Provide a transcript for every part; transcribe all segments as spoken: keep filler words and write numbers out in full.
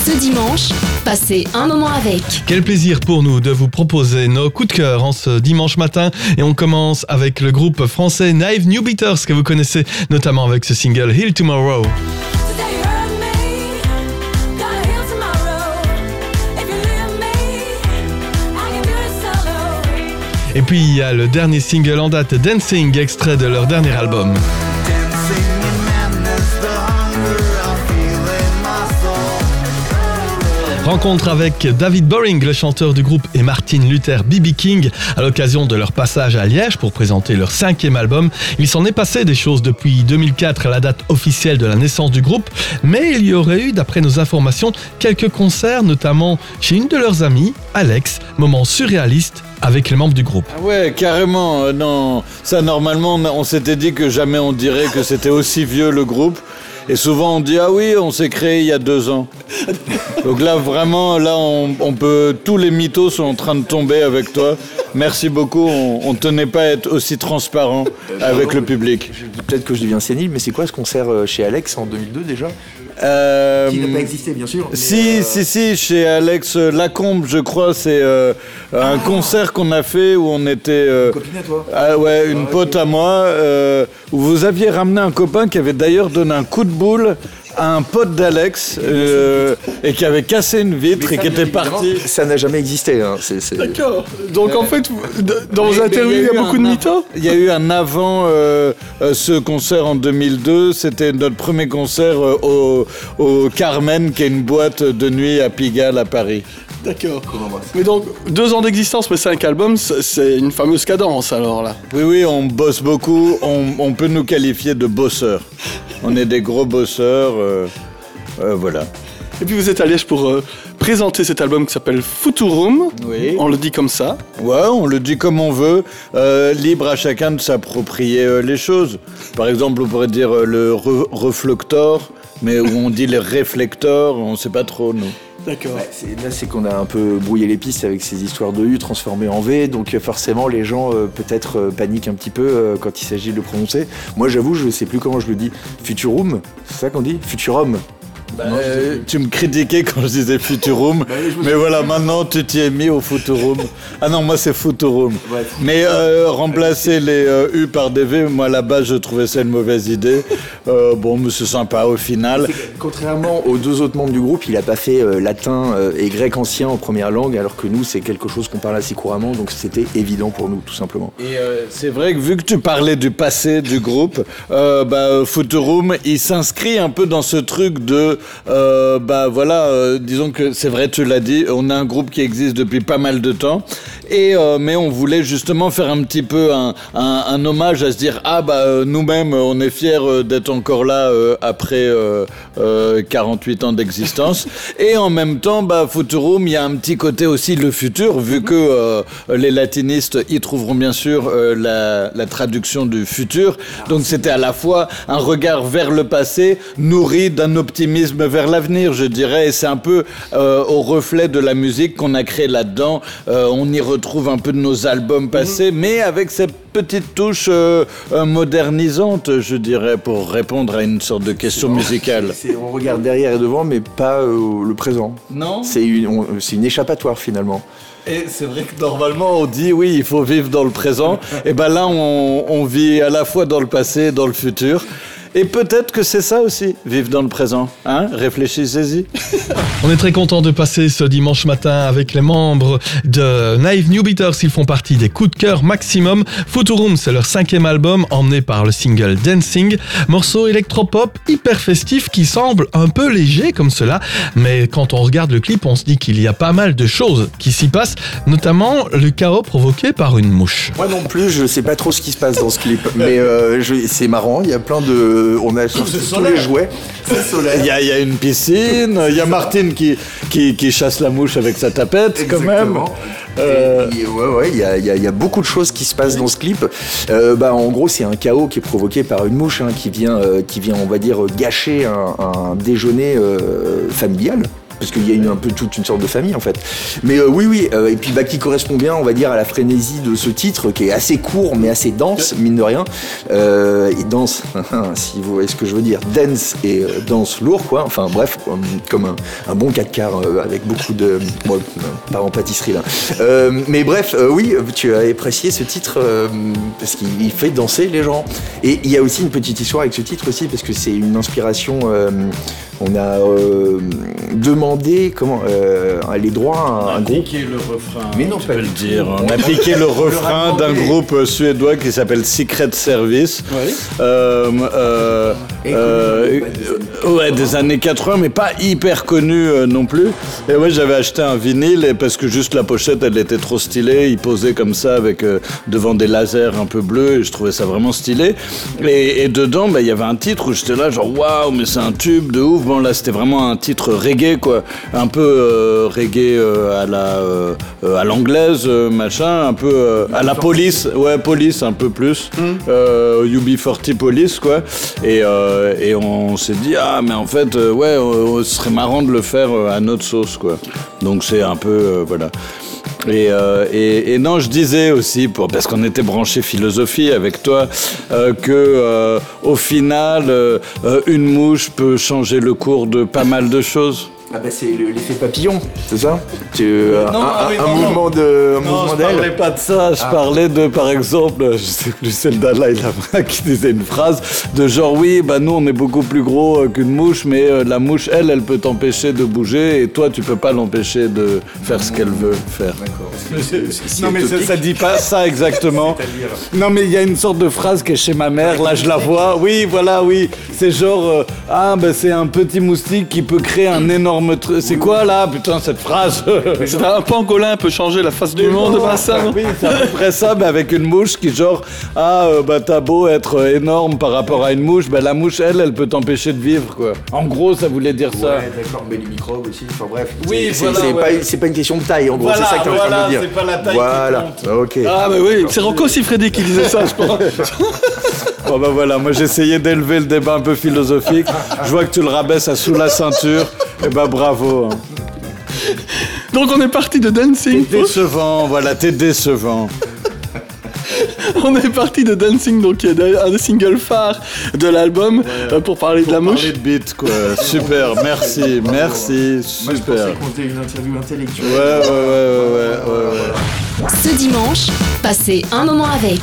Ce dimanche, passez un moment avec. Quel plaisir pour nous de vous proposer nos coups de cœur en ce dimanche matin. Et on commence avec le groupe français Naive New Beaters que vous connaissez notamment avec ce single Heal Tomorrow. Et puis il y a le dernier single en date, Dancing, extrait de leur dernier album. Rencontre avec David Boring, le chanteur du groupe, et Martin Luther B B King à l'occasion de leur passage à Liège pour présenter leur cinquième album. Il s'en est passé des choses depuis deux mille quatre, la date officielle de la naissance du groupe, mais il y aurait eu, d'après nos informations, quelques concerts, notamment chez une de leurs amies, Alex, moment surréaliste avec les membres du groupe. Ah ouais, carrément, euh, non. Ça, normalement, on s'était dit que jamais on dirait que c'était aussi vieux le groupe. Et souvent on dit ah oui, on s'est créé il y a deux ans. Donc là vraiment, là on, on peut, tous les mythos sont en train de tomber avec toi. Merci beaucoup. On, on tenait pas à être aussi transparent avec le public. Peut-être que je deviens sénile, mais c'est quoi ce concert chez Alex en deux mille deux déjà ? Euh, Qui n'a pas existé, bien sûr. Si, euh... si, si, chez Alex Lacombe, je crois, c'est euh, un ah. concert qu'on a fait où on était... Euh, une copine à toi ah, ouais, une ah, pote okay. à moi, euh, où vous aviez ramené un copain qui avait d'ailleurs donné un coup de boule à un pote d'Alex euh, et qui avait cassé une vitre et qui était parti. Ça n'a jamais existé. Hein. C'est, c'est... D'accord. Donc en fait, dans vos interviews, il y a, y a beaucoup de mythos. Il y a eu un avant euh, euh, ce concert en deux mille deux. C'était notre premier concert euh, au, au Carmen, qui est une boîte de nuit à Pigalle à Paris. D'accord. Mais donc, deux ans d'existence, mais cinq albums, c'est une fameuse cadence alors là. Oui, oui, on bosse beaucoup. On, on peut nous qualifier de bosseurs. On est des gros bosseurs. Euh, euh, voilà. Et puis vous êtes à Liège pour euh, présenter cet album qui s'appelle Futurum. Oui. On le dit comme ça. Ouais, on le dit comme on veut. Euh, libre à chacun de s'approprier euh, les choses. Par exemple, on pourrait dire euh, le re- reflector, mais où on dit les réflecteurs, on ne sait pas trop, nous. D'accord. Ouais, c'est, là, c'est qu'on a un peu brouillé les pistes avec ces histoires de U transformées en V, donc forcément, les gens euh, peut-être euh, paniquent un petit peu euh, quand il s'agit de le prononcer. Moi, j'avoue, je ne sais plus comment je le dis. Futurum, c'est ça qu'on dit ? Futurum. Bah, euh, tu me critiquais quand je disais Futurum, bah, oui, mais voilà, maintenant tu t'y es mis au Futurum. Ah non, moi c'est Futurum. Ouais, mais euh, remplacer les euh, U par des V, moi là-bas je trouvais ça une mauvaise idée. Euh, bon, mais c'est sympa au final. Contrairement aux deux autres membres du groupe, il n'a pas fait euh, latin euh, et grec ancien en première langue, alors que nous c'est quelque chose qu'on parle assez couramment, donc c'était évident pour nous tout simplement. Et euh, c'est vrai que vu que tu parlais du passé du groupe, euh, bah, Futurum, il s'inscrit un peu dans ce truc de Euh, bah voilà, euh, disons que c'est vrai, tu l'as dit, on a un groupe qui existe depuis pas mal de temps, et euh, mais on voulait justement faire un petit peu un, un, un hommage à se dire ah bah euh, nous-mêmes on est fiers d'être encore là euh, après euh, euh, quarante-huit ans d'existence, et en même temps bah Futurum, il y a un petit côté aussi le futur, vu que euh, les latinistes y trouveront bien sûr euh, la, la traduction du futur, donc c'était à la fois un regard vers le passé nourri d'un optimisme vers l'avenir, je dirais, et c'est un peu euh, au reflet de la musique qu'on a créé là-dedans. Euh, on y retrouve un peu de nos albums passés, mmh. mais avec cette petite touche euh, euh, modernisante, je dirais, pour répondre à une sorte de question c'est musicale. C'est, on regarde derrière et devant, mais pas euh, le présent. Non. C'est une, on, c'est une échappatoire finalement. Et c'est vrai que normalement on dit oui, il faut vivre dans le présent. Et ben là, on, on vit à la fois dans le passé et dans le futur. Et peut-être que c'est ça aussi, vivre dans le présent. Hein ? Réfléchissez-y. On est très content de passer ce dimanche matin avec les membres de Naive New Beaters. Ils font partie des coups de cœur maximum. Futurum, c'est leur cinquième album, emmené par le single Dancing. Morceau électropop hyper festif qui semble un peu léger comme cela. Mais quand on regarde le clip, on se dit qu'il y a pas mal de choses qui s'y passent, notamment le chaos provoqué par une mouche. Moi non plus, je sais pas trop ce qui se passe dans ce clip. Mais euh, je, c'est marrant, il y a plein de... On a tous les jouets. Il y, a, il y a une piscine, il y a Martine qui, qui, qui chasse la mouche avec sa tapette. Exactement. Quand même. Euh... Et, et, ouais, ouais, il y a, il y a, il y a beaucoup de choses qui se passent dans ce clip. Euh, bah, en gros, c'est un chaos qui est provoqué par une mouche hein, qui vient, euh, qui vient, on va dire, gâcher un, un déjeuner euh, familial. parce qu'il y a une, un peu toute une sorte de famille en fait. Mais euh, oui, oui, euh, et puis bah, qui correspond bien, on va dire, à la frénésie de ce titre, qui est assez court mais assez dense, mine de rien. Euh, et dense, si vous voyez ce que je veux dire, dense et euh, dense lourd, quoi. Enfin bref, comme, comme un, un bon quatre quarts euh, avec beaucoup de... Bon, pas en pâtisserie là. Euh, mais bref, euh, oui, tu as apprécié ce titre euh, parce qu'il fait danser les gens. Et il y a aussi une petite histoire avec ce titre aussi, parce que c'est une inspiration... Euh, on a euh, demandé comment euh, les droits à un, un groupe. Piqué le refrain. Mais non, tu pas peux le tout. dire. On a piqué le refrain d'un groupe suédois qui s'appelle Secret Service. Oui. Euh, euh, euh, euh, ouais, des années quatre-vingts, mais pas hyper connu euh, non plus. Et ouais, j'avais acheté un vinyle et parce que juste la pochette, elle était trop stylée. Il posait comme ça avec euh, devant des lasers un peu bleus et je trouvais ça vraiment stylé. Et, et dedans, bah, il y avait un titre où j'étais là genre waouh, mais c'est un tube de ouf. Bon, là, c'était vraiment un titre reggae, quoi. Un peu euh, reggae euh, à la euh, à l'anglaise, euh, machin, un peu euh, à la Police, ouais, Police un peu plus, mm. euh, U B quarante Police, quoi. Et euh, et on s'est dit ah mais en fait euh, ouais, euh, ce serait marrant de le faire euh, à notre sauce, quoi. Donc c'est un peu euh, voilà. Et, euh, et, et non, je disais aussi, pour, parce qu'on était branché philosophie avec toi, euh, que euh, au final, euh, une mouche peut changer le cours de pas mal de choses. Ah bah c'est le, l'effet papillon, c'est ça? Tu, euh, non, un, ah oui, un, non, mouvement non. de, un non, mouvement je d'aile. parlais pas de ça. Je ah. parlais de, par exemple, je sais plus, c'est le Dalai Lama qui disait une phrase de genre oui, bah nous on est beaucoup plus gros qu'une mouche, mais euh, la mouche, elle, elle peut t'empêcher de bouger et toi tu peux pas l'empêcher de faire ce qu'elle veut faire. D'accord. C'est, c'est, c'est non mais ça, ça dit pas ça exactement. Non mais il y a une sorte de phrase qui est chez ma mère. Là je la vois. Oui, voilà, oui. C'est genre euh, ah bah c'est un petit moustique qui peut créer un énorme truc. C'est quoi? Là, putain, cette phrase. C'est un pangolin peut changer la face du monde, pas ça, non? Oui, c'est à peu près ça, mais avec une mouche qui genre, ah, euh, bah t'as beau être énorme par rapport à une mouche, bah la mouche, elle, elle peut t'empêcher de vivre, quoi. En gros, ça voulait dire ça. Ouais, d'accord, mais les microbes aussi, enfin bref. Oui, c'est, voilà, c'est, ouais. pas, c'est pas une question de taille, en gros, voilà, c'est ça que t'es voilà, en train de dire. C'est pas la taille voilà. qui compte. Ok. Ah, bah oui, c'est Rocco Siffredi qui disait ça, je pense. Bon, bah voilà, moi j'essayais d'élever le débat un peu philosophique. Je vois que tu le rabaisses à sous la ceinture, et bah bravo. Hein. Donc on est parti de Dancing. T'es décevant, voilà, t'es décevant. On est parti de Dancing, donc un des singles phares de l'album, ouais, euh, pour parler pour de la mouche. Pour parler de beat, quoi. Super, merci, merci, super. Moi, je pensais qu'on était une interview intellectuelle. Ouais, ouais, ouais, ouais, ouais, ouais, ouais. Ce dimanche, passez un moment avec.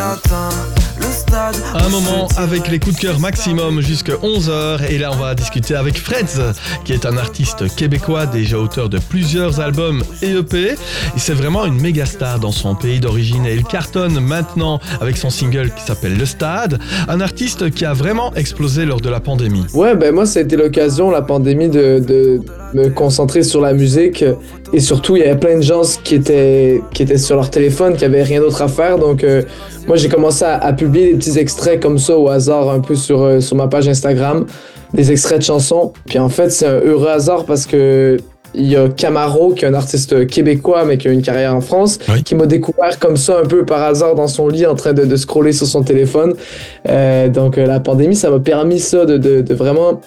Un moment avec les coups de cœur maximum jusqu'à onze heures. Et là, on va discuter avec Freds, qui est un artiste québécois, déjà auteur de plusieurs albums et E P. Et c'est vraiment une méga star dans son pays d'origine. Et il cartonne maintenant avec son single qui s'appelle Le Stade. Un artiste qui a vraiment explosé lors de la pandémie. Ouais, ben moi, ça a été l'occasion, la pandémie, de, de me concentrer sur la musique. Et surtout, il y avait plein de gens qui étaient, qui étaient sur leur téléphone, qui avaient rien d'autre à faire. Donc, euh, moi, j'ai commencé à, à publier des petits extraits comme ça au hasard, un peu sur, euh, sur ma page Instagram, des extraits de chansons. Puis en fait, c'est un heureux hasard parce que il y a Camaro, qui est un artiste québécois, mais qui a une carrière en France, oui. qui m'a découvert comme ça, un peu par hasard, dans son lit, en train de, de scroller sur son téléphone. Euh, donc, euh, la pandémie, ça m'a permis ça, de, de, de vraiment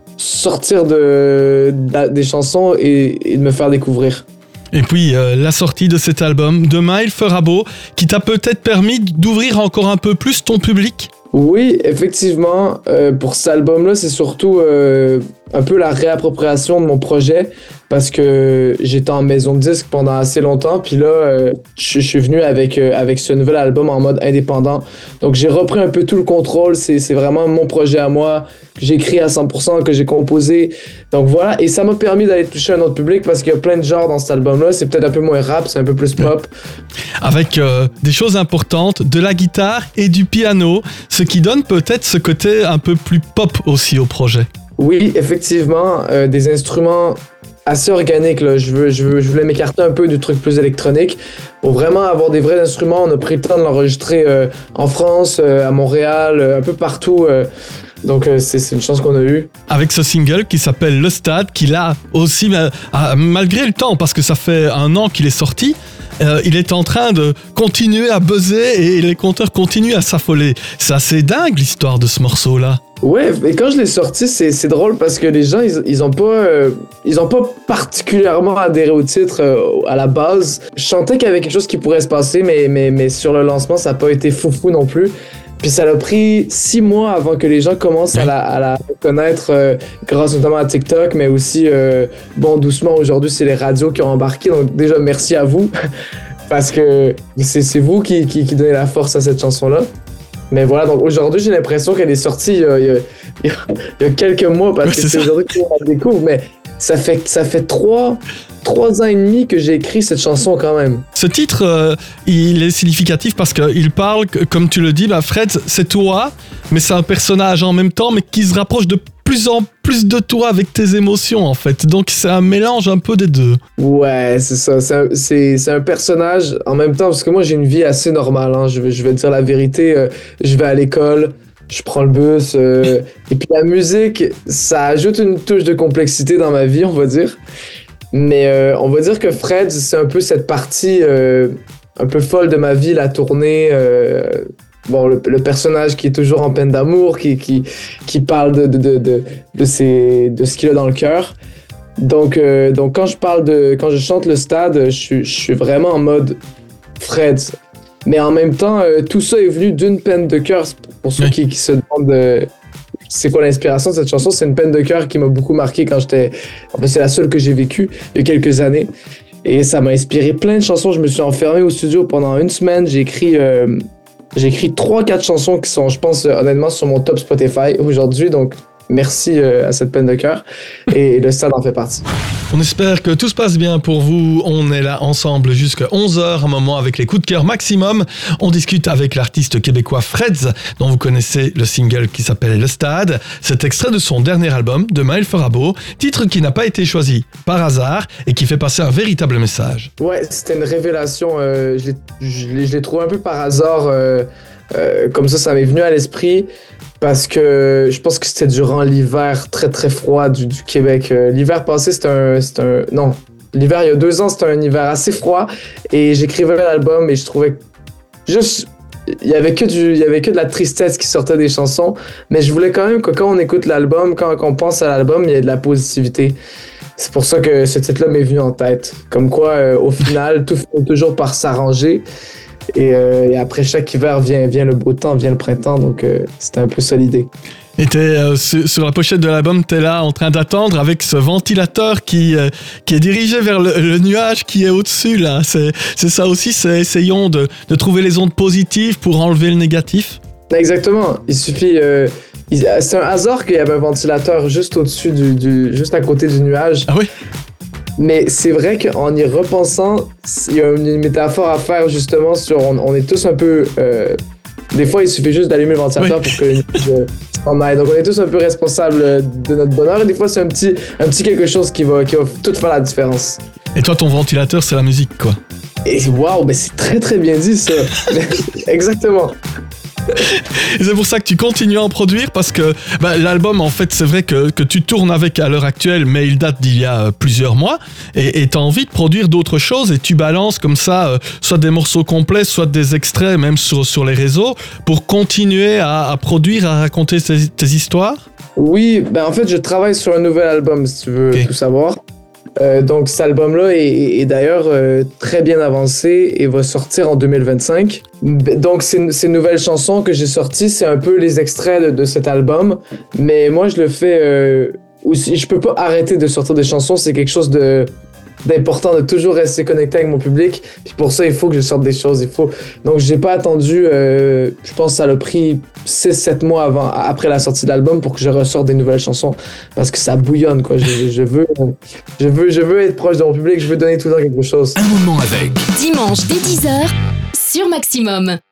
sortir de, de, des chansons et, et de me faire découvrir. Et puis, euh, la sortie de cet album, Demain il fera beau, qui t'a peut-être permis d'ouvrir encore un peu plus ton public? Oui, effectivement. Euh, pour cet album-là, c'est surtout euh, un peu la réappropriation de mon projet, parce que j'étais en maison de disque pendant assez longtemps, puis là, euh, je, je suis venu avec, euh, avec ce nouvel album en mode indépendant. Donc, j'ai repris un peu tout le contrôle. C'est, c'est vraiment mon projet à moi, que j'ai écrit à cent pour cent, que j'ai composé. Donc, voilà. Et ça m'a permis d'aller toucher un autre public, parce qu'il y a plein de genres dans cet album-là. C'est peut-être un peu moins rap, c'est un peu plus pop. Avec euh, des choses importantes, de la guitare et du piano, ce qui donne peut-être ce côté un peu plus pop aussi au projet. Oui, effectivement, euh, des instruments assez organiques, là. Je, veux, je, veux, je voulais m'écarter un peu du truc plus électronique pour vraiment avoir des vrais instruments. On a pris le temps de l'enregistrer euh, en France, euh, à Montréal, euh, un peu partout. Euh, donc euh, c'est, c'est une chance qu'on a eue. Avec ce single qui s'appelle Le Stade, qui là aussi, euh, malgré le temps, parce que ça fait un an qu'il est sorti, euh, il est en train de continuer à buzzer et les compteurs continuent à s'affoler. C'est assez dingue l'histoire de ce morceau-là. Ouais, et quand je l'ai sorti, c'est, c'est drôle parce que les gens, ils, ils ont pas, euh, ils ont pas particulièrement adhéré au titre euh, à la base. Je sentais qu'il y avait quelque chose qui pourrait se passer, mais, mais, mais sur le lancement, ça n'a pas été foufou non plus. Puis ça a pris six mois avant que les gens commencent à la, à la reconnaître euh, grâce notamment à TikTok, mais aussi, euh, bon, doucement, aujourd'hui, c'est les radios qui ont embarqué. Donc déjà, merci à vous parce que c'est, c'est vous qui, qui, qui donnez la force à cette chanson-là. Mais voilà, donc aujourd'hui, j'ai l'impression qu'elle est sortie il y a, il y a, il y a quelques mois parce ouais, que c'est, c'est ça. aujourd'hui qu'on la découvre. Mais ça fait, ça fait trois, trois ans et demi que j'ai écrit cette chanson quand même. Ce titre, euh, il est significatif parce qu'il parle, comme tu le dis, bah Fred, c'est toi, mais c'est un personnage en même temps, mais qui se rapproche de plus en plus de toi avec tes émotions en fait. Donc c'est un mélange un peu des deux. Ouais, c'est ça. C'est un, c'est, c'est un personnage en même temps, parce que moi j'ai une vie assez normale. Hein. Je, vais, je vais dire la vérité. Euh, je vais à l'école, je prends le bus. Euh, et puis la musique, ça ajoute une touche de complexité dans ma vie, on va dire. Mais euh, on va dire que Fred, c'est un peu cette partie euh, un peu folle de ma vie, la tournée. Euh, Bon, le, le personnage qui est toujours en peine d'amour, qui, qui, qui parle de, de, de, de, de, ses, de ce qu'il a dans le cœur. Donc, euh, donc quand je parle de, quand je chante le stade, je, suis- je suis vraiment en mode Fred. Mais en même temps, euh, tout ça est venu d'une peine de cœur. Pour ceux Oui. qui, qui se demandent euh, c'est quoi l'inspiration de cette chanson, c'est une peine de cœur qui m'a beaucoup marqué quand j'étais... En fait, c'est la seule que j'ai vécue il y a quelques années. Et ça m'a inspiré plein de chansons. Je me suis enfermé au studio pendant une semaine. J'ai écrit... Euh, J'ai écrit trois quatre chansons qui sont, je pense, euh, honnêtement, sur mon top Spotify aujourd'hui. Donc, merci euh, à cette peine de cœur. Et le stade en fait partie. On espère que tout se passe bien pour vous. On est là ensemble jusqu'à onze heures, un moment avec les coups de cœur maximum. On discute avec l'artiste québécois Freds, dont vous connaissez le single qui s'appelle Le Stade. C'est extrait de son dernier album, Demain il fera beau, titre qui n'a pas été choisi par hasard et qui fait passer un véritable message. Ouais, c'était une révélation. Euh, je, l'ai, je, l'ai, je l'ai trouvé un peu par hasard. Euh, euh, comme ça, ça m'est venu à l'esprit. Parce que je pense que c'était durant l'hiver très très froid du, du Québec. Euh, l'hiver passé, c'était un, c'était un... Non, l'hiver il y a deux ans, c'était un hiver assez froid. Et j'écrivais l'album et je trouvais juste... Il y avait que du, il y avait que de la tristesse qui sortait des chansons. Mais je voulais quand même que quand on écoute l'album, quand, quand on pense à l'album, il y ait de la positivité. C'est pour ça que ce titre-là m'est venu en tête. Comme quoi, euh, au final, tout finit toujours par s'arranger. Et, euh, et après chaque hiver vient, vient le beau temps, vient le printemps, donc euh, c'était un peu ça l'idée. Et t'es, euh, sur, sur la pochette de l'album, t'es là en train d'attendre avec ce ventilateur qui, euh, qui est dirigé vers le, le nuage qui est au-dessus là. C'est, c'est ça aussi, c'est essayons de, de trouver les ondes positives pour enlever le négatif. Exactement, il suffit... Euh, il, c'est un hasard qu'il y avait un ventilateur juste au-dessus, du, du, juste à côté du nuage. Ah oui? Mais c'est vrai qu'en y repensant, il y a une métaphore à faire justement sur... On, on est tous un peu... Euh, des fois, il suffit juste d'allumer le ventilateur Oui. pour que le nuage s'en aille. Donc, on est tous un peu responsables de notre bonheur. Et des fois, c'est un petit, un petit quelque chose qui va, qui va tout faire la différence. Et toi, ton ventilateur, c'est la musique, quoi. Et waouh, mais c'est très très bien dit ça. Exactement. Et c'est pour ça que tu continues à en produire parce que bah, l'album, en fait, c'est vrai que, que tu tournes avec à l'heure actuelle, mais il date d'il y a euh, plusieurs mois et tu as envie de produire d'autres choses et tu balances comme ça euh, soit des morceaux complets, soit des extraits, même sur, sur les réseaux, pour continuer à, à produire, à raconter tes, tes histoires. Oui, ben en fait, je travaille sur un nouvel album, si tu veux Ok. tout savoir. Euh, donc, cet album-là est, est- est d'ailleurs euh, très bien avancé et va sortir en deux mille vingt-cinq. B- Donc, ces, ces nouvelles chansons que j'ai sorties, c'est un peu les extraits de, de cet album. Mais moi, je le fais euh, aussi. Je peux pas arrêter de sortir des chansons. C'est quelque chose de d'important de toujours rester connecté avec mon public. Puis pour ça, il faut que je sorte des choses. Il faut... Donc, j'ai pas attendu, euh, je pense que ça a pris six sept mois avant, après la sortie de l'album pour que je ressorte des nouvelles chansons. Parce que ça bouillonne, quoi. Je, je, veux, je, veux, je veux être proche de mon public, je veux donner tout le temps quelque chose. Un moment avec. Dimanche dès dix heures sur Maximum.